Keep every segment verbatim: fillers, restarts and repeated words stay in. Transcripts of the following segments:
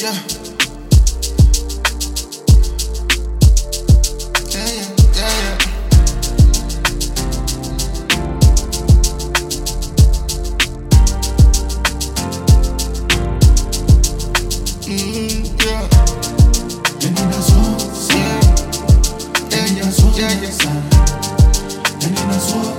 Yeah. Yeah, yeah, yeah, yeah. Mm, yeah. And in a soul, Yeah. and in a soul, Yeah, yeah. and in a soul,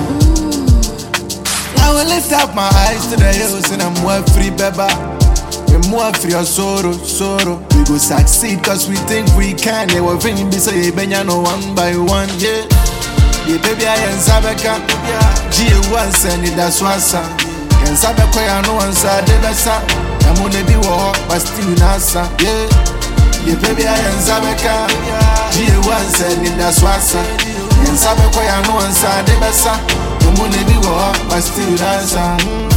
I will lift up my eyes to the hills and I'm more free, beba. We're more free of sorrow, sorrow. We go succeed cause we think we can. Yeah, we're feeling busy, yeah, benya no one by one, yeah. Yeah, baby, I am Sabeka. G once and it does once. And Sabeka, I know once I did a son. I'm gonna be war, but still nasa, yeah. Yeah, baby, I am Sabeka. G once and it does once. And Sabeka, I know once I did a son. I'm gonna be war, but still nasa.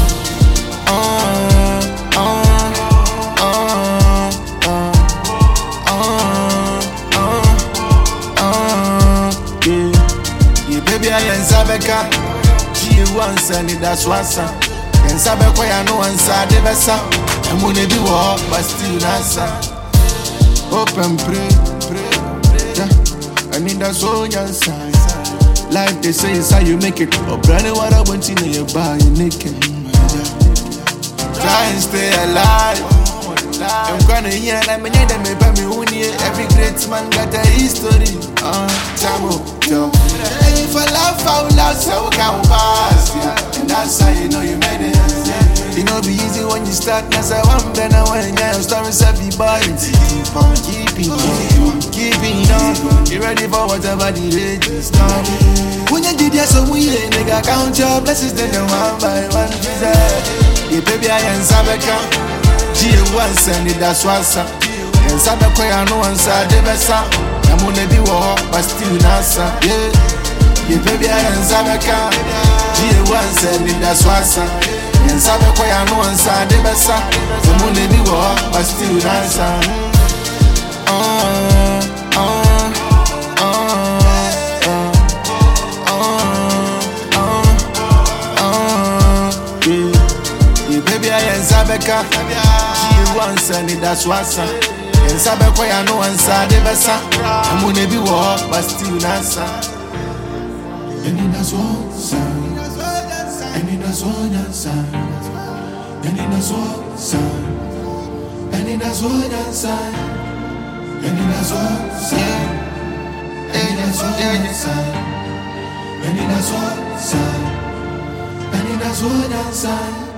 Uh, uh, uh, uh, uh, uh, yeah. Yeah, baby, I am Sabeka. G once and it does once. And Sabeka, I know once I did a son. I'm gonna be war, but still nasa. Hope and pray, pray, yeah. I need that soul inside. Life they say is how you make it. Oh, brand new water when you know you buy you naked. Try and stay alive. I'm gonna hear that me need them by me who need every great man got a history. Uh, Tamo, yo. And if I laugh out loud, so we can pass. Yeah, and that's how you know you made it. Yeah. It no be easy when you start. Cause I want better when you're stories every boy. Keep on keeping on, keeping on. You ready for whatever the rage is now. When you did that, so we ain't nigga count your blessings, then them one by one. Yeah, baby, I am Sabeka. G once and it does once. And Sabeka, I know once I did a son. I'm gonna be war, but still nasa. Yeah, yeah, baby, I am Sabeka. G once and it does once. And Sabeka, I know once I did a son. I'm gonna be war, but still nasa. Uh, uh, uh, uh, uh, uh, yeah. Yeah, baby, I am Sabeka. G once and it does once. And Sabeka, I know once I did a son. I'm gonna be war, but still nasa. and in a soul, and in a soul, and in a soul, and in a soul, and in a soul, And that's what I and in a soul, and in a soul,